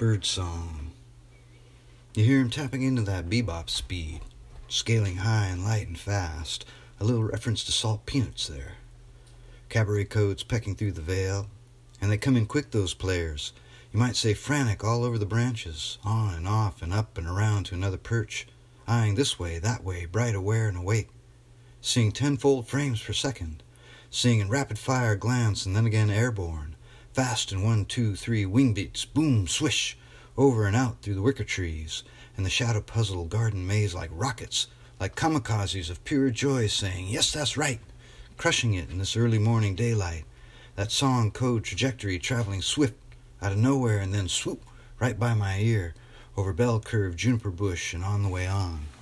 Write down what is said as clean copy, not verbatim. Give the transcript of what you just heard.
bird song. You hear him tapping into that bebop speed, scaling high and light and fast, a little reference to salt peanuts there. Cabaret coats pecking through the veil, and they come in quick, those players. You might say frantic all over the branches, on and off and up and around to another perch, eyeing this way, that way, bright, aware, and awake, seeing tenfold frames per second, seeing in rapid-fire glance and then again airborne, fast in 1, 2, 3 wing beats, boom, swish, over and out through the wicker trees, and the shadow-puzzled garden maze like rockets, like kamikazes of pure joy saying, yes, that's right, crushing it in this early morning daylight, that song code trajectory traveling swift out of nowhere and then swoop right by my ear, over bell-curved juniper bush and on the way on.